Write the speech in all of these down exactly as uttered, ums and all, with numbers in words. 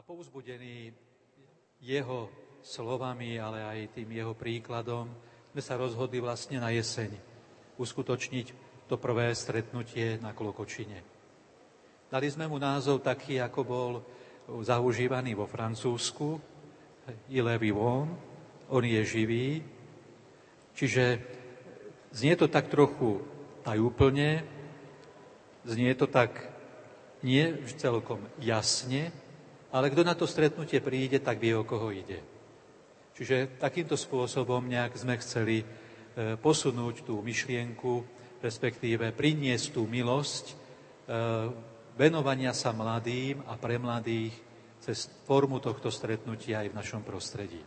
A povzbudený jeho slovami, ale aj tým jeho príkladom, sme sa rozhodli vlastne na jeseň uskutočniť to prvé stretnutie na Klokočine. Dali sme mu názov taký, ako bol zaužívaný vo Francúzsku, Il est vivant, on je živý. Čiže znie to tak trochu tajúplne, znie to tak nie celkom jasne, ale kto na to stretnutie príde, tak vie, o koho ide. Čiže takýmto spôsobom nejak sme chceli posunúť tú myšlienku, respektíve priniesť tú milosť venovania sa mladým a pre mladých cez formu tohto stretnutia aj v našom prostredí.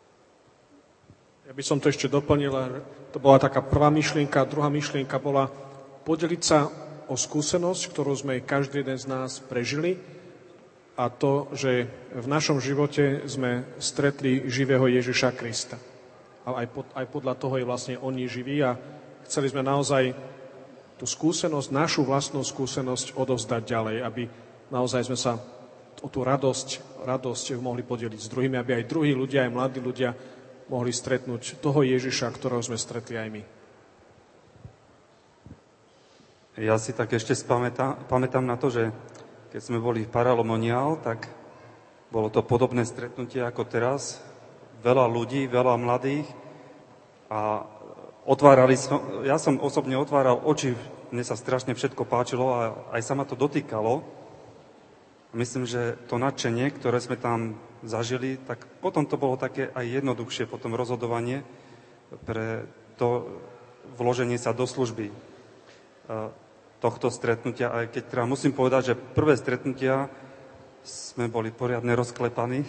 Ja by som to ešte doplnil, to bola taká prvá myšlienka, druhá myšlienka bola podeliť sa o skúsenosť, ktorú sme každý jeden z nás prežili, a to, že v našom živote sme stretli živého Ježiša Krista. A aj, pod, aj podľa toho je vlastne on je živý a chceli sme naozaj tú skúsenosť, našu vlastnú skúsenosť odovzdať ďalej, aby naozaj sme sa o tú radosť, radosť mohli podeliť s druhými, aby aj druhí ľudia, aj mladí ľudia mohli stretnúť toho Ježiša, ktorého sme stretli aj my. Ja si tak ešte spamätám, pamätám na to, že keď sme boli v Paralomonial, tak bolo to podobné stretnutie ako teraz. Veľa ľudí, veľa mladých a otvárali som, ja som osobne otváral oči, mne sa strašne všetko páčilo a aj sa ma to dotýkalo. Myslím, že to nadšenie, ktoré sme tam zažili, tak potom to bolo také aj jednoduchšie, potom rozhodovanie pre to vloženie sa do služby tohto stretnutia. Aj keď teda musím povedať, že prvé stretnutia sme boli poriadne rozklepaní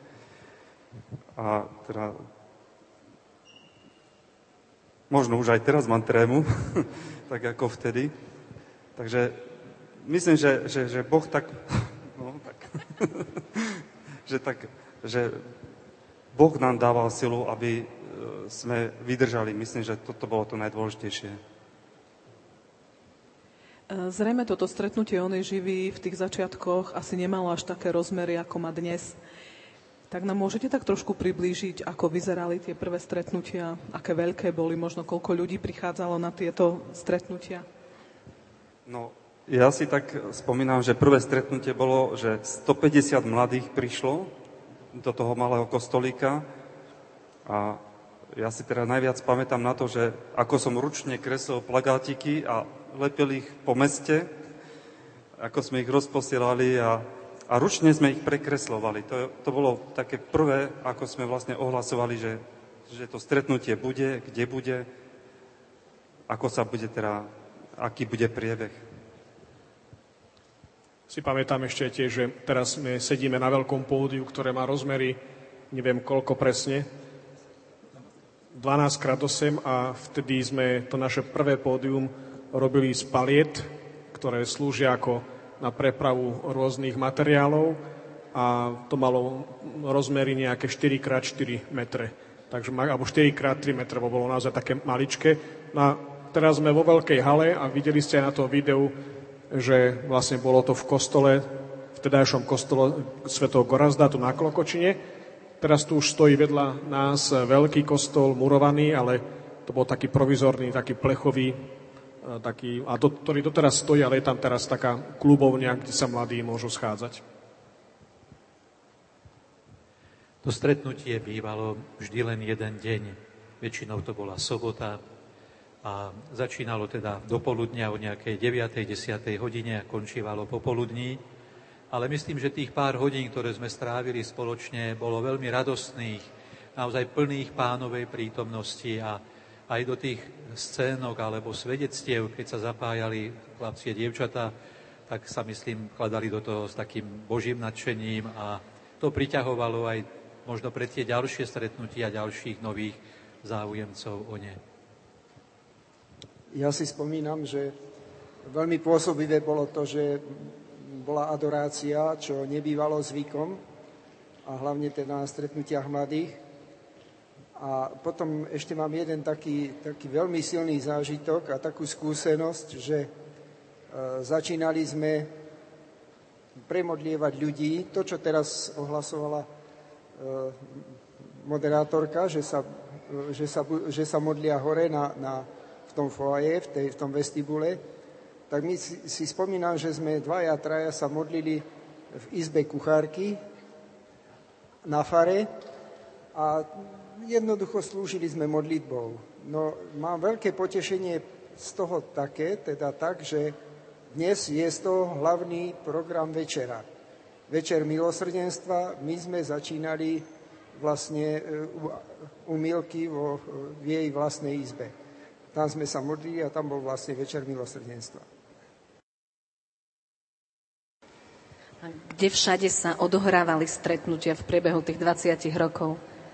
a teda možno už aj teraz mám trému, tak ako vtedy. Takže myslím, že, že, že Boh tak... No, tak že, tak, že Boh nám dával silu, aby sme vydržali. Myslím, že toto bolo to najdôležitejšie. Zrejme toto stretnutie On je živý v tých začiatkoch asi nemalo až také rozmery, ako má dnes. Tak nám môžete tak trošku priblížiť, ako vyzerali tie prvé stretnutia, aké veľké boli, možno koľko ľudí prichádzalo na tieto stretnutia? No, ja si tak spomínam, že prvé stretnutie bolo, že stopäťdesiat mladých prišlo do toho malého kostolíka a ja si teda najviac pamätám na to, že ako som ručne kreslil plagátiky a lepil ich po meste, ako sme ich rozposielali a, a ručne sme ich prekreslovali. To, to bolo také prvé, ako sme vlastne ohlasovali, že, že to stretnutie bude, kde bude, ako sa bude teda, aký bude priebeh. Si pamätám ešte tiež, že teraz my sedíme na veľkom pódiu, ktoré má rozmery, neviem koľko presne, dvanásť krát osem a vtedy sme to naše prvé pódium robili z paliet, ktoré slúžia ako na prepravu rôznych materiálov a to malo rozmery nejaké štyri krát štyri metre. Takže, alebo štyri krát tri metre, bo bolo naozaj také maličké. No a teraz sme vo veľkej hale a videli ste aj na to videu, že vlastne bolo to v kostole, v tedajšom kostole svätého Gorazda, tu na Klokočine. Teraz tu už stojí vedľa nás veľký kostol, murovaný, ale to bol taký provizorný, taký plechový, taký, a do, ktorý doteraz stojí, ale je tam teraz taká klubovňa, kde sa mladí môžu schádzať. To stretnutie bývalo vždy len jeden deň. Väčšinou to bola sobota, a začínalo teda do poludnia o nejakej deviatej desiatej hodine a končívalo popoludní. Ale myslím, že tých pár hodín, ktoré sme strávili spoločne, bolo veľmi radostných, naozaj plných Pánovej prítomnosti a aj do tých scénok alebo svedectiev, keď sa zapájali chlapci a dievčatá, tak sa myslím, kladali do toho s takým Božím nadšením a to priťahovalo aj možno pre tie ďalšie stretnutia ďalších nových záujemcov o ne. Ja si spomínam, že veľmi pôsobivé bolo to, že bola adorácia, čo nebývalo zvykom, a hlavne teda na stretnutiach mladých. A potom ešte mám jeden taký, taký veľmi silný zážitok a takú skúsenosť, že e, začínali sme premodlievať ľudí. To, čo teraz ohlasovala moderátorka, že sa, že sa, že sa modlia hore na, na, v tom foaje, v, tej, v tom vestibule, tak my si, si spomínam, že sme dvaja, traja sa modlili v izbe kuchárky na fare a jednoducho slúžili sme modlitbou. No, mám veľké potešenie z toho také, teda tak, že dnes je to hlavný program večera. Večer milosrdenstva, my sme začínali vlastne u Milky vo, v jej vlastnej izbe. Tam sme sa modlili a tam bol vlastne večer milosrdenstva. A kde všade sa odohrávali stretnutia v priebehu tých dvadsať rokov?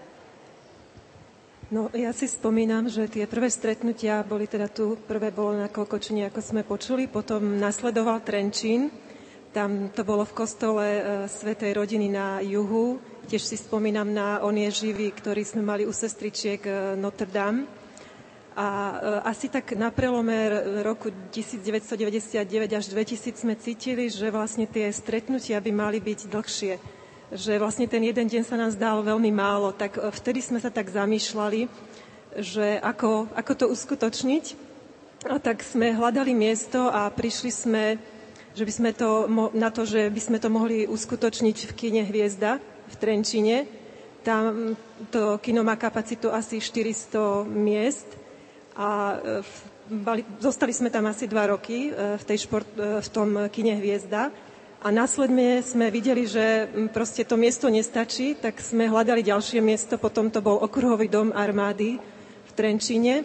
No, ja si spomínam, že tie prvé stretnutia boli teda tu, prvé bolo na Klokočine, ako sme počuli, potom nasledoval Trenčín, tam to bolo v kostole e, Svätej rodiny na juhu, tiež si spomínam na On je živý, ktorý sme mali u sestričiek e, Notre Dame. A e, asi tak na prelome roku devätnásťstodeväťdesiatdeväť až dvetisíc sme cítili, že vlastne tie stretnutia by mali byť dlhšie. Že vlastne ten jeden deň sa nám zdal veľmi málo. Tak e, vtedy sme sa tak zamýšľali, že ako, ako to uskutočniť. A tak sme hľadali miesto a prišli sme že by sme to, na to, že by sme to mohli uskutočniť v kine Hviezda v Trenčine. Tam to kino má kapacitu asi štyristo miest a v, zostali sme tam asi dva roky v, tej šport, v tom kine Hviezda a následne sme videli, že proste to miesto nestačí, tak sme hľadali ďalšie miesto, potom to bol okruhový dom armády v Trenčine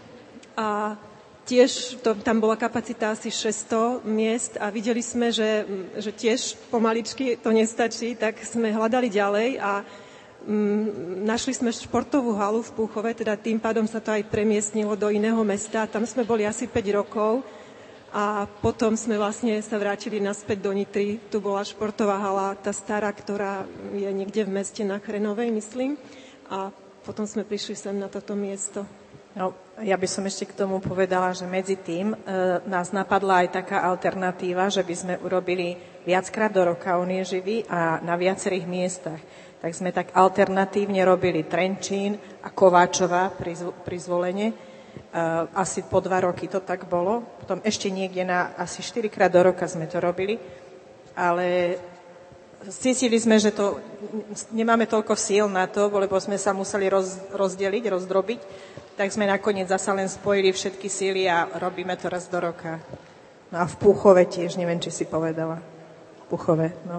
a tiež to, tam bola kapacita asi šesťsto miest a videli sme, že, že tiež pomaličky to nestačí, tak sme hľadali ďalej a mm, našli sme športovú halu v Púchove, teda tým pádom sa to aj premiestnilo do iného mesta. Tam sme boli asi päť rokov a potom sme vlastne sa vrátili naspäť do Nitry. Tu bola športová hala, tá stará, ktorá je niekde v meste na Chrenovej, myslím. A potom sme prišli sem na toto miesto. No, ja by som ešte k tomu povedala, že medzi tým e, nás napadla aj taká alternatíva, že by sme urobili viackrát do roka On je živý a na viacerých miestach. Tak sme tak alternatívne robili Trenčín a Kováčova pri, pri Zvolene. E, asi po dva roky to tak bolo. Potom ešte niekde na asi štyrikrát do roka sme to robili. Ale cítili sme, že to nemáme toľko síl na to, lebo sme sa museli roz, rozdeliť, rozdrobiť. Tak sme nakoniec zasa len spojili všetky síly a robíme to raz do roka. No a v Púchove tiež, neviem, či si povedala. V Púchove, no.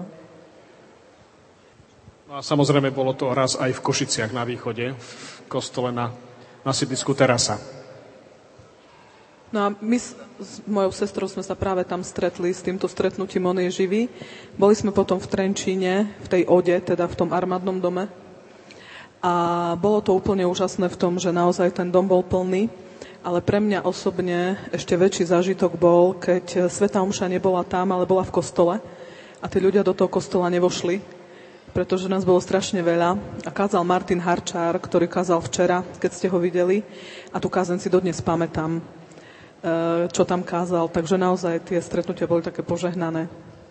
No a samozrejme bolo to raz aj v Košiciach na východe, v kostole na, na sídlisku Terasa. No a my s, s mojou sestrou sme sa práve tam stretli s týmto stretnutím On je živý. Boli sme potom v Trenčíne, v tej ode, teda v tom armádnom dome. A bolo to úplne úžasné v tom, že naozaj ten dom bol plný, ale pre mňa osobne ešte väčší zážitok bol, keď svätá omša nebola tam, ale bola v kostole a tí ľudia do toho kostola nevošli, pretože nás bolo strašne veľa a kázal Martin Harčár, ktorý kázal včera, keď ste ho videli a tú kázeň si dodnes pamätám, čo tam kázal, takže naozaj tie stretnutia boli také požehnané.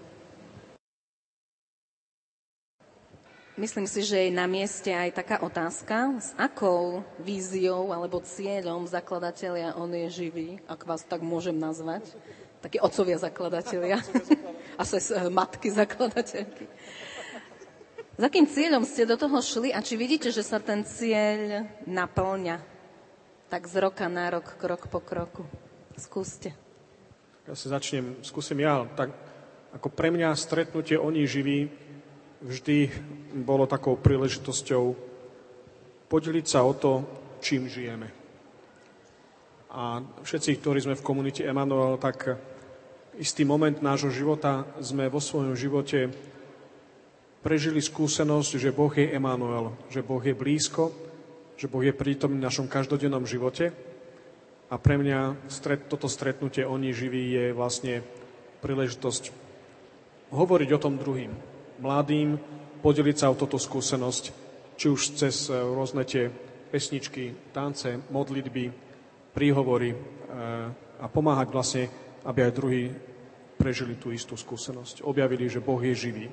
Myslím si, že je na mieste aj taká otázka, s akou víziou alebo cieľom zakladatelia On je živý, ak vás tak môžem nazvať, takí otcovia zakladatelia, asi matky zakladateľky. S akým cieľom ste do toho šli a či vidíte, že sa ten cieľ naplňa tak z roka na rok, krok po kroku? Skúste. Ja si začnem, skúsim ja. Tak ako pre mňa stretnutie On je živý vždy bolo takou príležitosťou podeliť sa o to, čím žijeme. A všetci, ktorí sme v komunite Emanuel, tak istý moment nášho života sme vo svojom živote prežili skúsenosť, že Boh je Emanuel, že Boh je blízko, že Boh je prítomný v našom každodennom živote. A pre mňa stret, toto stretnutie On je živý je vlastne príležitosť hovoriť o tom druhým. Mladým, podeliť sa o toto skúsenosť, či už cez rôzne tie pesničky, tance, modlitby, príhovory a pomáhať vlastne, aby aj druhí prežili tú istú skúsenosť. Objavili, že Boh je živý.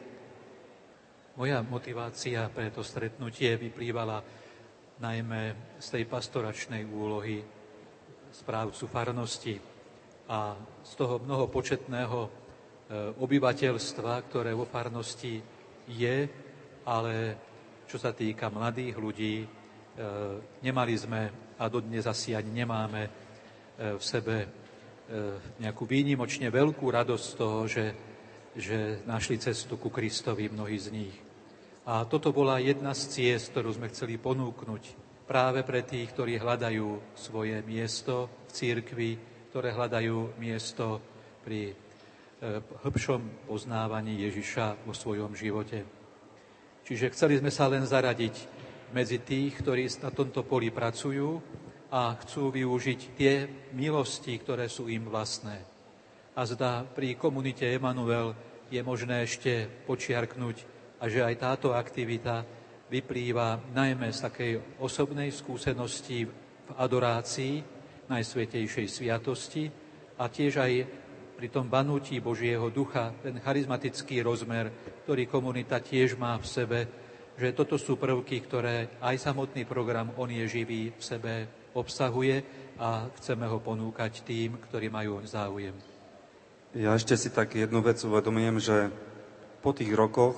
Moja motivácia pre to stretnutie vyplývala najmä z tej pastoračnej úlohy správcu farnosti a z toho mnohopočetného obyvateľstva, ktoré vo farnosti je, ale čo sa týka mladých ľudí, nemali sme a dodnes asi ani nemáme v sebe nejakú výnimočne veľkú radosť z toho, že že našli cestu ku Kristovi mnohí z nich. A toto bola jedna z ciest, ktorú sme chceli ponúknuť práve pre tých, ktorí hľadajú svoje miesto v cirkvi, ktoré hľadajú miesto pri hĺbšom poznávaní Ježiša vo svojom živote. Čiže chceli sme sa len zaradiť medzi tých, ktorí na tomto poli pracujú a chcú využiť tie milosti, ktoré sú im vlastné. A zdá, pri komunite Emanuel je možné ešte počiarknúť, a že aj táto aktivita vyplýva najmä z takej osobnej skúsenosti v adorácii Najsvätejšej sviatosti a tiež aj pri tom banutí Božieho ducha, ten charizmatický rozmer, ktorý komunita tiež má v sebe, že toto sú prvky, ktoré aj samotný program On je živý v sebe obsahuje a chceme ho ponúkať tým, ktorí majú záujem. Ja ešte si tak jednu vec uvedomujem, že po tých rokoch,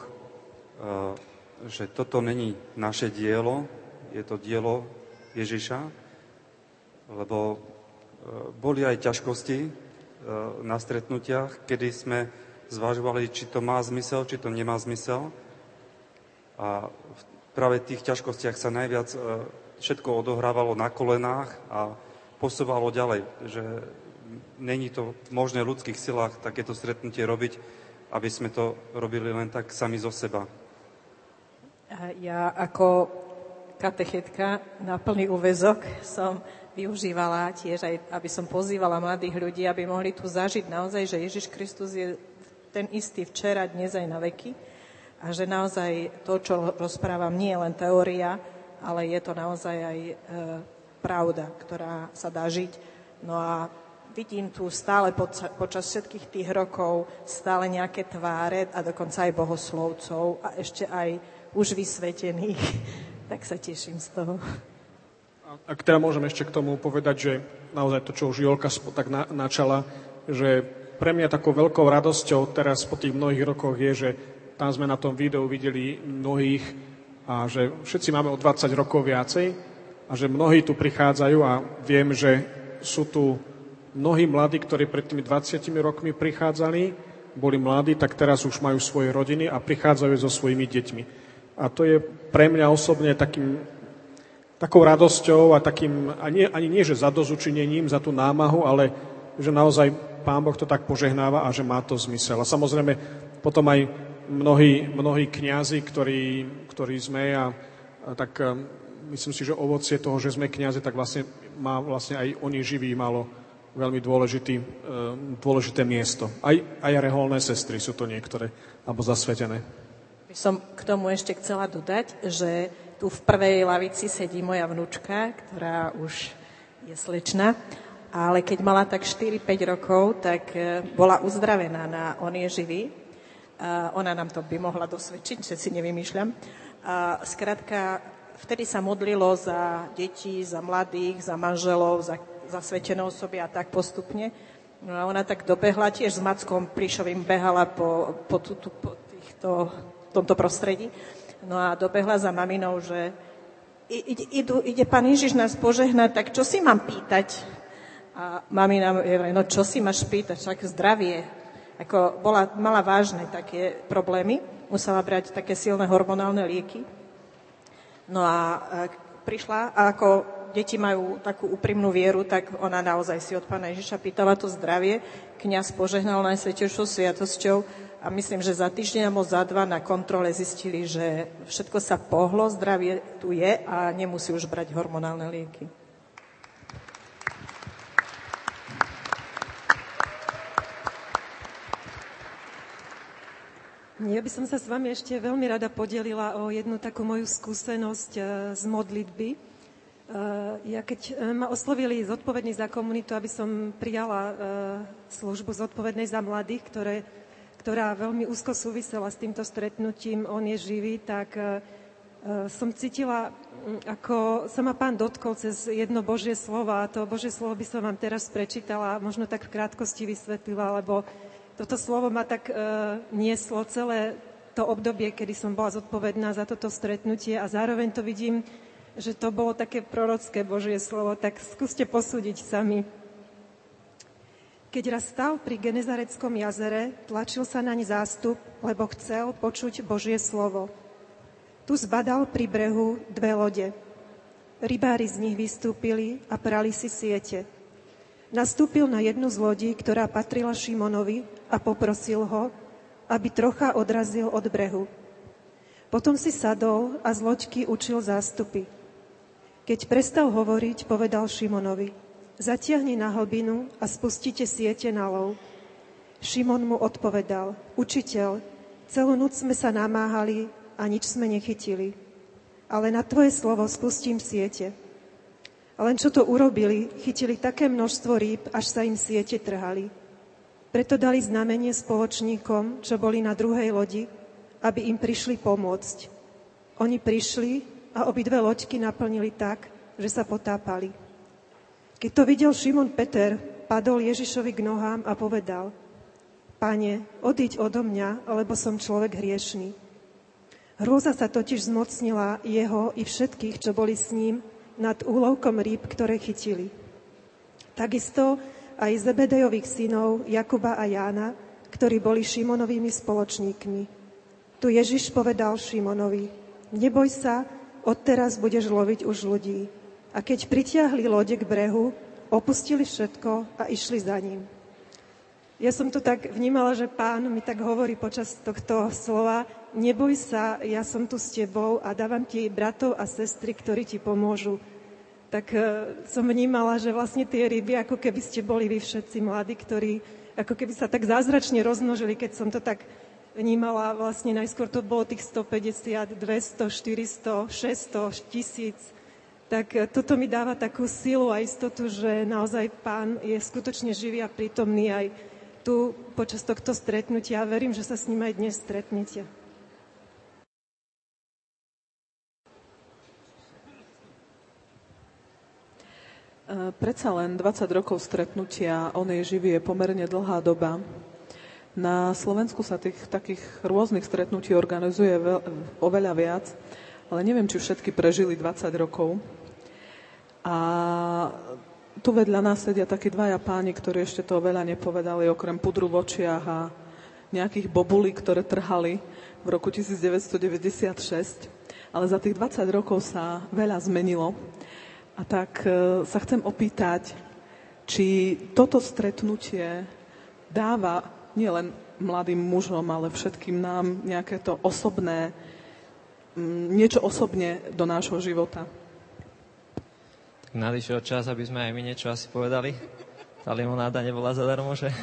že toto není naše dielo, je to dielo Ježiša, lebo boli aj ťažkosti na stretnutiach, kedy sme zvažovali, či to má zmysel, či to nemá zmysel. A práve v tých ťažkostiach sa najviac všetko odohrávalo na kolenách a posúvalo ďalej, že není to možné v ľudských silách takéto stretnutie robiť, aby sme to robili len tak sami zo seba. Ja ako katechetka na plný úväzok som využívala tiež aj, aby som pozývala mladých ľudí, aby mohli tu zažiť naozaj, že Ježiš Kristus je ten istý včera, dnes aj na veky a že naozaj to, čo rozprávam, nie je len teória, ale je to naozaj aj e, pravda, ktorá sa dá žiť. No a vidím tu stále poca- počas všetkých tých rokov stále nejaké tváre a dokonca aj bohoslovcov a ešte aj už vysvetených. Tak sa teším z toho. Ak teda môžem ešte k tomu povedať, že naozaj to, čo už Jolka tak na- načala, že pre mňa takou veľkou radosťou teraz po tých mnohých rokoch je, že tam sme na tom videu videli mnohých a že všetci máme o dvadsať rokov viacej a že mnohí tu prichádzajú a viem, že sú tu mnohí mladí, ktorí pred tými dvadsiatimi rokmi prichádzali, boli mladí, tak teraz už majú svoje rodiny a prichádzajú so svojimi deťmi. A to je pre mňa osobne takým, takou radosťou a takým, ani, ani nie, že zadozučinením za tú námahu, ale že naozaj Pán Boh to tak požehnáva a že má to zmysel. A samozrejme potom aj mnohí, mnohí kňazi, ktorí, ktorí sme a, a tak myslím si, že ovocie toho, že sme kňazi, tak vlastne má vlastne aj oni živí malo veľmi dôležitý, dôležité miesto. Aj, aj reholné sestry sú to niektoré, alebo zasvetené. By som k tomu ešte chcela dodať, že tu v prvej lavici sedí moja vnúčka, ktorá už je slečna, ale keď mala tak štyri päť rokov, tak bola uzdravená na On je živý. Ona nám to by mohla dosvedčiť, že si nevymýšľam. Skrátka, vtedy sa modlilo za deti, za mladých, za manželov, za zasvetené osoby a tak postupne. No a ona tak dobehla, tiež s Mackom Plišovým behala po, po, tu, tu, po týchto, tomto prostredí. No a dobehla za maminou, že ide, ide, ide Pán Ježiš nás požehnať, tak čo si mám pýtať? A mamina je vraj, no čo si máš pýtať, však zdravie. Ako bola, mala vážne také problémy, musela brať také silné hormonálne lieky. No a prišla a ako deti majú takú úprimnú vieru, tak ona naozaj si od Pána Ježiša pýtala to zdravie. Kňaz požehnal Najsvätejšou sviatosťou a myslím, že za týždeň alebo za dva na kontrole zistili, že všetko sa pohlo, zdravie tu je a nemusí už brať hormonálne lieky. Ja by som sa s vami ešte veľmi rada podelila o jednu takú moju skúsenosť z modlitby. Ja keď ma oslovili zodpovední za komunitu, aby som prijala službu zodpovednej za mladých, ktoré, ktorá veľmi úzko súvisela s týmto stretnutím On je živý, tak som cítila, ako sa ma Pán dotkol cez jedno Božie slovo, a to Božie slovo by som vám teraz prečítala, možno tak v krátkosti vysvetlila, lebo toto slovo ma tak nieslo celé to obdobie, kedy som bola zodpovedná za toto stretnutie, a zároveň to vidím, že to bolo také prorocké Božie slovo, tak skúste posúdiť sami. Keď raz stal pri Genezareckom jazere, tlačil sa naň zástup, lebo chcel počuť Božie slovo. Tu zbadal pri brehu dve lode. Rybári z nich vystúpili a prali si siete. Nastúpil na jednu z lodí, ktorá patrila Šimonovi, a poprosil ho, aby trocha odrazil od brehu. Potom si sadol a z loďky učil zástupy. Keď prestal hovoriť, povedal Šimonovi: Zatiahni na hlbinu a spustite siete na lov. Šimon mu odpovedal: Učiteľ, celú noc sme sa namáhali a nič sme nechytili. Ale na tvoje slovo spustím siete. A len čo to urobili, chytili také množstvo rýb, až sa im siete trhali. Preto dali znamenie spoločníkom, čo boli na druhej lodi, aby im prišli pomôcť. Oni prišli a obidve loďky naplnili tak, že sa potápali. Keď to videl Šimon Peter, padol Ježišovi k nohám a povedal: Pane, odíď odo mňa, lebo som človek hriešný. Hrôza sa totiž zmocnila jeho i všetkých, čo boli s ním, nad úlovkom rýb, ktoré chytili. Takisto aj Zebedejových synov Jakuba a Jána, ktorí boli Šimonovými spoločníkmi. Tu Ježiš povedal Šimonovi: Neboj sa, odteraz budeš loviť už ľudí. A keď pritiahli lode k brehu, opustili všetko a išli za ním. Ja som to tak vnímala, že Pán mi tak hovorí počas tohto slova: Neboj sa, ja som tu s tebou a dávam ti bratov a sestry, ktorí ti pomôžu. Tak som vnímala, že vlastne tie ryby, ako keby ste boli vy všetci mladí, ktorí ako keby sa tak zázračne rozmnožili, keď som to tak vnímala. Vlastne najskôr to bolo tých stopäťdesiat, dvesto, štyristo, šesťsto, tisíc. Tak toto mi dáva takú silu a istotu, že naozaj Pán je skutočne živý a prítomný aj tu počas tohto stretnutia. Verím, že sa s ním aj dnes stretnete. Predsa len dvadsať rokov stretnutia On je živý je pomerne dlhá doba. Na Slovensku sa tých takých rôznych stretnutí organizuje veľ, oveľa viac, ale neviem, či všetky prežili dvadsať rokov. A tu vedľa nás sedia takí dvaja páni, ktorí ešte to veľa nepovedali, okrem pudru v očiach a nejakých bobulí, ktoré trhali v roku devätnásťstodeväťdesiatšesť. Ale za tých dvadsať rokov sa veľa zmenilo. A tak sa chcem opýtať, či toto stretnutie dáva nielen mladým mužom, ale všetkým nám nejaké to osobné, niečo osobne do nášho života. Tak nadišiel čas, aby sme aj my niečo asi povedali. Tá limonáda nebola zadarmo, že?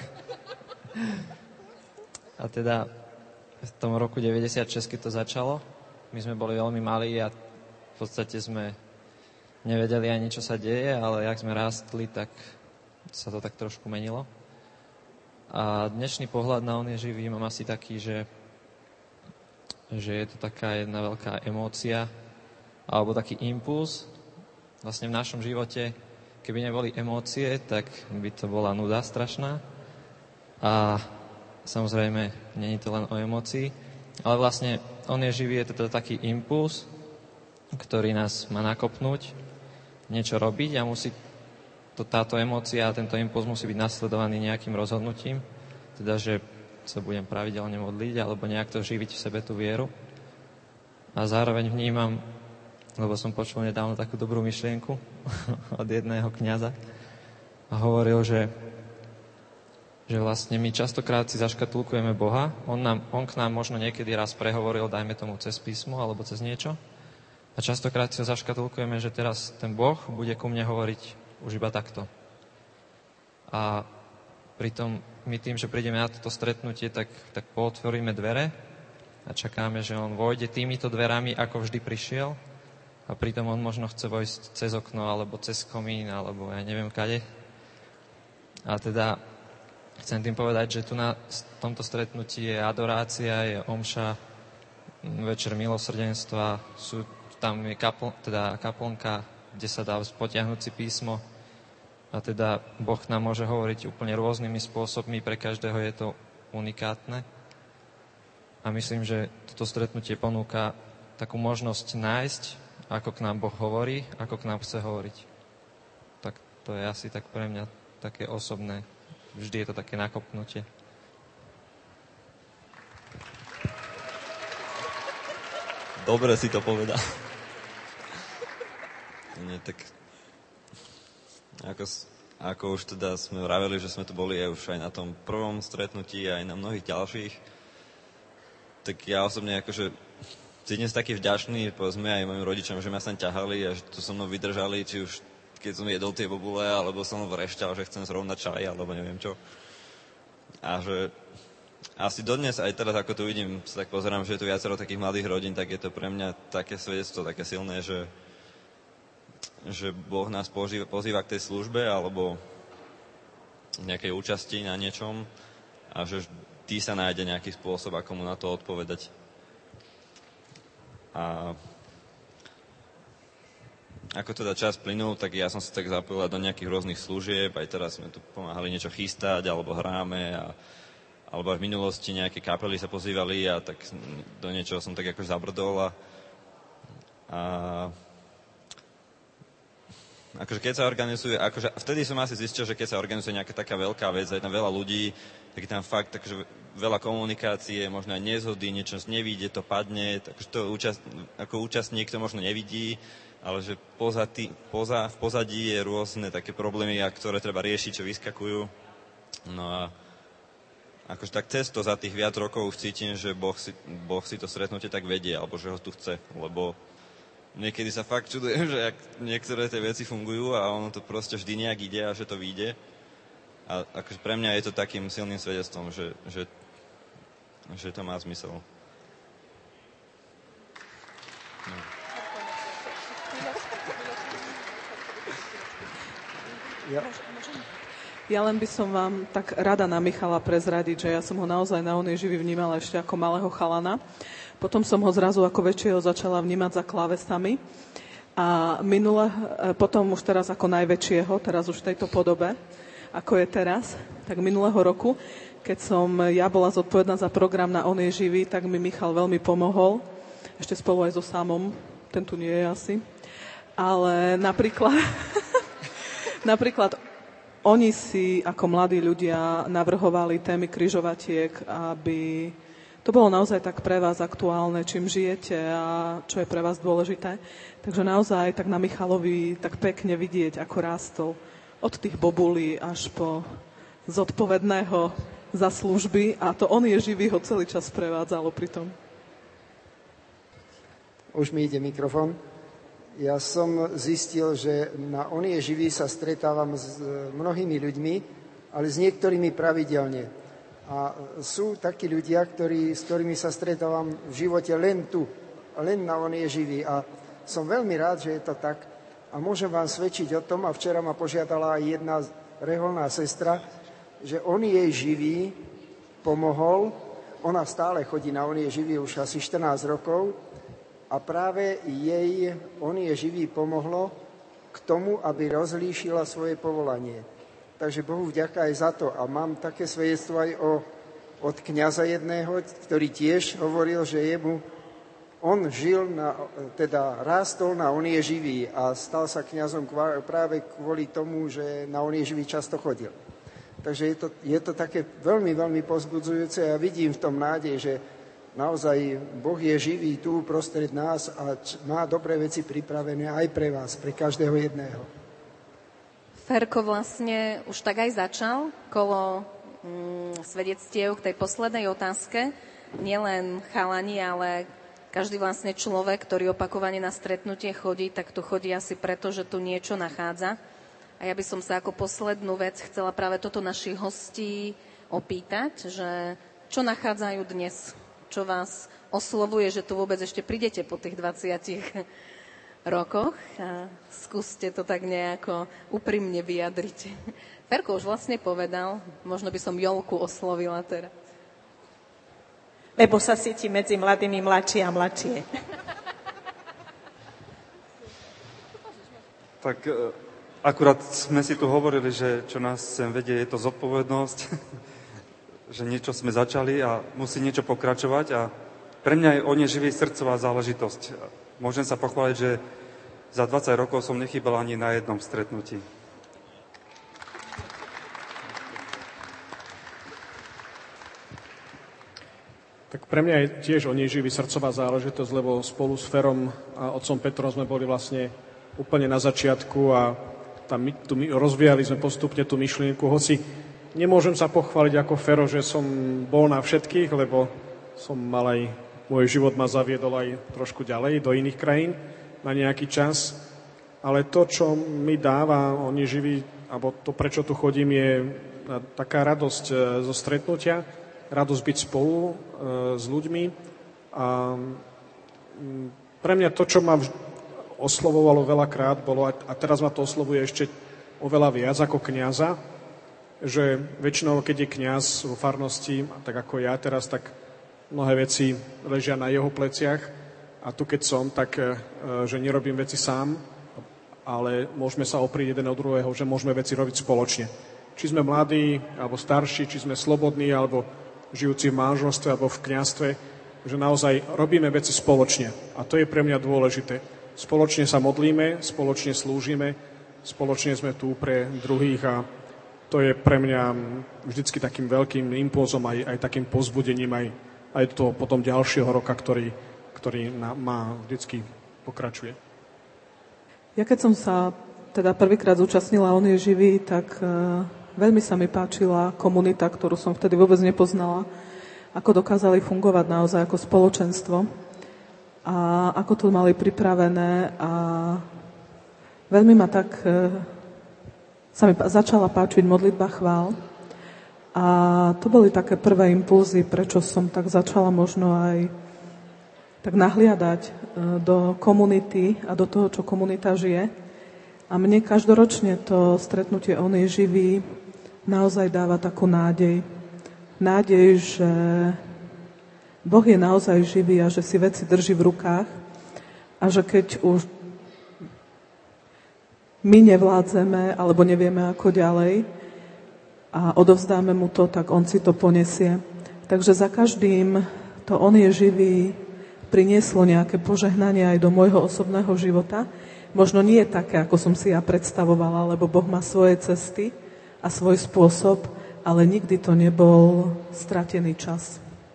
A teda v tom roku deväťdesiatšesť, keď to začalo, my sme boli veľmi malí a v podstate sme nevedeli ani, čo sa deje, ale jak sme rástli, tak sa to tak trošku menilo. A dnešný pohľad na On je živý mám asi taký, že, že je to taká jedna veľká emócia alebo taký impuls. Vlastne v našom živote, keby neboli emócie, tak by to bola nuda strašná. A samozrejme, nie je to len o emócii, ale vlastne On je živý, je to teda taký impuls, ktorý nás má nakopnúť, niečo robiť a musí to, táto emócia a tento impuls musí byť nasledovaný nejakým rozhodnutím, teda, že sa budem pravidelne modliť alebo nejak to živiť v sebe tú vieru. A zároveň vnímam, lebo som počul nedávno takú dobrú myšlienku od jedného kňaza a hovoril, že, že vlastne my častokrát si zaškatulkujeme Boha, on, nám, on k nám možno niekedy raz prehovoril, dajme tomu cez písmo alebo cez niečo, a častokrát si ho zaškatulkujeme, že teraz ten Boh bude ku mne hovoriť už iba takto. A pritom my tým, že prídeme na toto stretnutie, tak, tak pootvoríme dvere a čakáme, že On vojde týmito dverami, ako vždy prišiel, a a pritom on možno chce vojsť cez okno, alebo cez komín, alebo ja neviem kade. A teda chcem tým povedať, že tu na tomto stretnutí je adorácia, je omša, večer milosrdenstva, sú, tam je kapl, teda kaplnka, kde sa dá potiahnuť si písmo. A teda Boh nám môže hovoriť úplne rôznymi spôsobmi, pre každého je to unikátne. A myslím, že toto stretnutie ponúka takú možnosť nájsť, ako k nám Boh hovorí, ako k nám chce hovoriť. Tak to je asi tak pre mňa také osobné. Vždy je to také nakopnutie. Dobre si to povedal. Nie, tak ako, ako už teda sme vraveli, že sme tu boli aj už aj na tom prvom stretnutí, aj na mnohých ďalších, tak ja osobne akože cítim sa taký vďačný, povedzme aj mojim rodičom, že ma sem ťahali a že to so mnou vydržali, či už keď som jedol tie bobule, alebo som vrešťal, že chcem zrovnať čaj, alebo neviem čo. A že asi dodnes, aj teraz, ako tu vidím, sa tak pozerám, že je tu viacero takých mladých rodín, tak je to pre mňa také svedectvo, také silné, že že Boh nás pozýva, pozýva k tej službe alebo nejakej účasti na niečom a že vždy sa nájde nejaký spôsob, ako mu na to odpovedať. A ako teda čas plynul, tak ja som sa tak zapojil do nejakých rôznych služieb, aj teraz sme tu pomáhali niečo chystať, alebo hráme, a, alebo aj v minulosti nejaké kapely sa pozývali a tak do niečoho som tak akož zabrdol a, a akože keď sa organizuje, akože vtedy som asi zistil, že keď sa organizuje nejaká taká veľká vec, aj tam veľa ľudí, tak je tam fakt takže veľa komunikácie, možno aj nezhody, niečo nevíde, to padne, takže to účast, ako účastník to možno nevidí, ale že poza tý, poza, v pozadí je rôzne také problémy, ktoré treba riešiť, čo vyskakujú. No a akože tak cez to za tých viac rokov už cítim, že Boh si, boh si to stretnutie tak vedie, alebo že ho tu chce, lebo niekedy sa fakt čudujem, že jak niektoré tie veci fungujú a ono to proste vždy nejak ide a že to vyjde. A akože pre mňa je to takým silným svedectvom, že, že, že to má zmysel. No. Ja. ja len by som vám tak rada na Michala prezradiť, že ja som ho naozaj na Onej živý vnímala ešte ako malého chalana. Potom som ho zrazu ako väčšieho začala vnímať za klávesami. A minule, potom už teraz ako najväčšieho, teraz už v tejto podobe, ako je teraz, tak minulého roku, keď som ja bola zodpovedná za program na On je živý, tak mi Michal veľmi pomohol. Ešte spolu aj so Samom, ten tu nie je asi. Ale napríklad, napríklad oni si ako mladí ľudia navrhovali témy križovatiek, aby to bolo naozaj tak pre vás aktuálne, čím žijete a čo je pre vás dôležité. Takže naozaj tak na Michalovi tak pekne vidieť, ako rástol od tých bobulí až po zodpovedného za služby a to On je živý ho celý čas prevádzalo pri tom. Už mi ide mikrofón. Ja som zistil, že na On je živý sa stretávam s mnohými ľuďmi, ale s niektorými pravidelne. A sú takí ľudia, ktorí, s ktorými sa stretávam v živote len tu, len na On je živý. A som veľmi rád, že je to tak. A môžem vám svedčiť o tom, a včera ma požiadala aj jedna reholná sestra, že On je živý pomohol. Ona stále chodí na On je živý už asi štrnásť rokov. A práve jej On je živý pomohlo k tomu, aby rozlíšila svoje povolanie. Takže Bohu vďaka aj za to. A mám také svedectvo aj o, od kňaza jedného, ktorý tiež hovoril, že jemu, on žil, na, teda rástol na On je živý a stal sa kňazom práve kvôli tomu, že na On je živý často chodil. Takže je to, je to také veľmi, veľmi povzbudzujúce a vidím v tom nádej, že naozaj Boh je živý tu prostred nás a má dobré veci pripravené aj pre vás, pre každého jedného. Ferko vlastne už tak aj začal kolo mm, svedectiev k tej poslednej otázke. Nielen chalani, ale každý vlastne človek, ktorý opakovane na stretnutie chodí, tak tu chodí asi preto, že tu niečo nachádza. A ja by som sa ako poslednú vec chcela práve toto našich hostí opýtať, že čo nachádzajú dnes? Čo vás oslovuje, že tu vôbec ešte prídete po tých dvadsiatich rokoch. A skúste to tak nejako úprimne vyjadriť. Ferko už vlastne povedal, možno by som Jolku oslovila teraz. Lebo sa cíti medzi mladými mladšie a mladšie. Tak akurát sme si tu hovorili, že čo nás sem vedie, je to zodpovednosť, že niečo sme začali a musí niečo pokračovať a pre mňa je On je živý srdcová záležitosť. Môžem sa pochváliť, že za dvadsať rokov som nechýbal ani na jednom stretnutí. Tak pre mňa je tiež On je živý srdcová záležitosť, lebo spolu s Ferom a otcom Petrom sme boli vlastne úplne na začiatku a tam my, tu, my rozvíjali sme postupne tú myšlienku, hoci nemôžem sa pochváliť ako Fero, že som bol na všetkých, lebo som mal aj, môj život ma zaviedol aj trošku ďalej do iných krajín na nejaký čas, ale to, čo mi dáva On je živý, alebo to, prečo tu chodím, je taká radosť zo stretnutia, radosť byť spolu e, s ľuďmi a m, pre mňa to, čo ma vž- oslovovalo veľakrát, bolo, a teraz ma to oslovuje ešte oveľa viac ako kňaza, že väčšinou, keď je kňaz vo farnosti, tak ako ja teraz, tak mnohé veci ležia na jeho pleciach a tu keď som, tak e, že nerobím veci sám, ale môžeme sa oprieť jeden od druhého, že môžeme veci robiť spoločne. Či sme mladí, alebo starší, či sme slobodní, alebo žijúci v manželstve alebo v kňazstve, že naozaj robíme veci spoločne. A to je pre mňa dôležité. Spoločne sa modlíme, spoločne slúžime, spoločne sme tu pre druhých a to je pre mňa vždycky takým veľkým impulzom, aj, aj takým povzbudením, aj, aj toho potom ďalšieho roka, ktorý, ktorý na, má vždycky pokračuje. Ja keď som sa teda prvýkrát zúčastnila On je živý, tak uh, veľmi sa mi páčila komunita, ktorú som vtedy vôbec nepoznala, ako dokázali fungovať naozaj ako spoločenstvo a ako to mali pripravené a veľmi ma tak uh, sa mi začala páčiť modlitba chvál a to boli také prvé impulzy, prečo som tak začala možno aj tak nahliadať uh, do komunity a do toho, čo komunita žije. A mne každoročne to stretnutie On je živý naozaj dáva takú nádej. Nádej, že Boh je naozaj živý a že si veci drží v rukách a že keď už my nevládzeme alebo nevieme ako ďalej a odovzdáme mu to, tak on si to ponesie. Takže za každým to On je živý prinieslo nejaké požehnanie aj do môjho osobného života. Možno nie je také, ako som si ja predstavovala, lebo Boh má svoje cesty a svoj spôsob, ale nikdy to nebol stratený čas.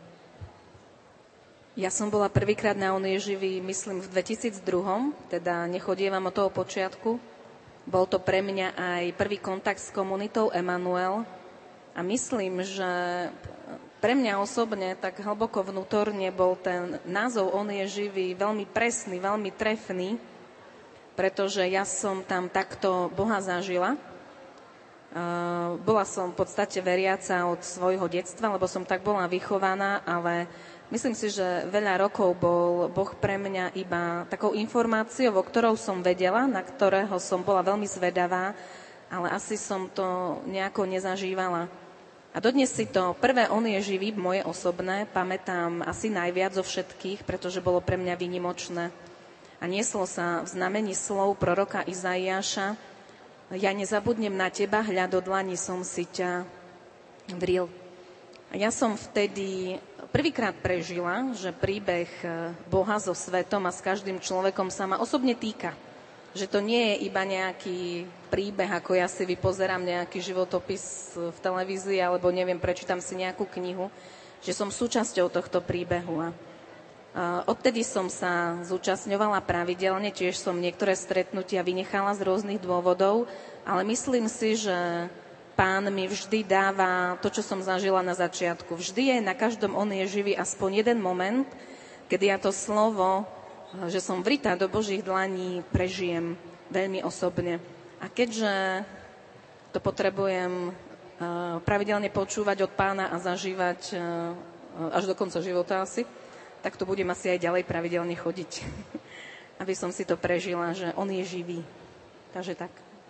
Ja som bola prvýkrát na On je živý, myslím, v dvetisícdva, teda nechodievam od toho počiatku. Bol to pre mňa aj prvý kontakt s komunitou Emanuel a myslím, že pre mňa osobne tak hlboko vnútorne bol ten názov On je živý veľmi presný, veľmi trefný, pretože ja som tam takto Boha zažila. Uh, bola som v podstate veriaca od svojho detstva, lebo som tak bola vychovaná, ale myslím si, že veľa rokov bol Boh pre mňa iba takou informáciou, o ktorou som vedela, na ktorého som bola veľmi zvedavá, ale asi som to nejako nezažívala. A dodnes si to prvé On je živý, moje osobné, pamätám asi najviac zo všetkých, pretože bolo pre mňa výnimočné. A nieslo sa v znamení slov proroka Izaiáša: ja nezabudnem na teba, hľa do dlani som si ťa vril. A ja som vtedy prvýkrát prežila, že príbeh Boha so svetom a s každým človekom sa ma osobne týka. Že to nie je iba nejaký príbeh, ako ja si vypozerám nejaký životopis v televízii, alebo neviem, prečítam si nejakú knihu, že som súčasťou tohto príbehu. A odtedy som sa zúčastňovala pravidelne, tiež som niektoré stretnutia vynechala z rôznych dôvodov, ale myslím si, že Pán mi vždy dáva to, čo som zažila na začiatku. Vždy je na každom On je živý aspoň jeden moment, kedy ja to slovo, že som vrytá do Božích dlaní, prežijem veľmi osobne. A keďže to potrebujem pravidelne počúvať od Pána a zažívať až do konca života asi, tak to budem asi aj ďalej pravidelne chodiť. aby som si to prežila, že on je živý. Takže tak.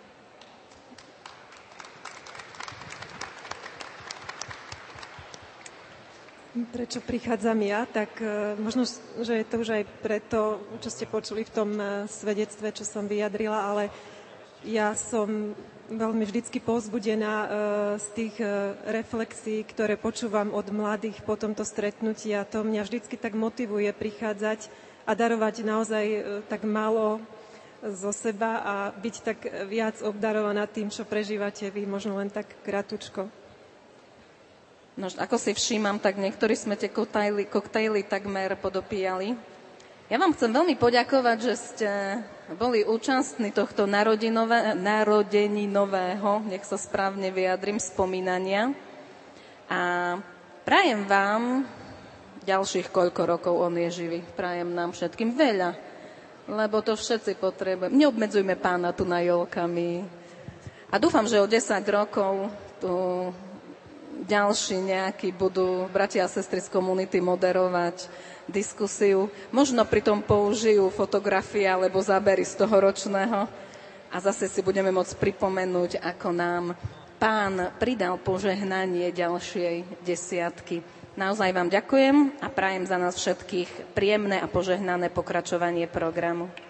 Prečo prichádzam ja, tak uh, možno, že je to už aj preto, čo ste počuli v tom uh, svedectve, čo som vyjadrila, ale ja som veľmi vždycky povzbudená uh, z tých uh, reflexí, ktoré počúvam od mladých po tomto stretnutí a to mňa vždycky tak motivuje prichádzať a darovať naozaj uh, tak málo zo seba a byť tak viac obdarovaná tým, čo prežívate vy, možno len tak kratučko. No, ako si všímam, tak niektorí sme tie koktejly, koktejly takmer podopíjali. Ja vám chcem veľmi poďakovať, že ste boli účastní tohto narodeninového, nech sa správne vyjadrím, spomínania. A prajem vám ďalších koľko rokov on je živý. Prajem nám všetkým veľa, lebo to všetci potrebujeme. Neobmedzujme Pána tu na jolkami. A dúfam, že o desať rokov tu ďalší nejakí budú bratia a sestry z komunity moderovať diskusiu. Možno pritom použijú fotografie alebo zábery z toho ročného a zase si budeme môcť pripomenúť, ako nám Pán pridal požehnanie ďalšej desiatky. Naozaj vám ďakujem a prajem za nás všetkých príjemné a požehnané pokračovanie programu.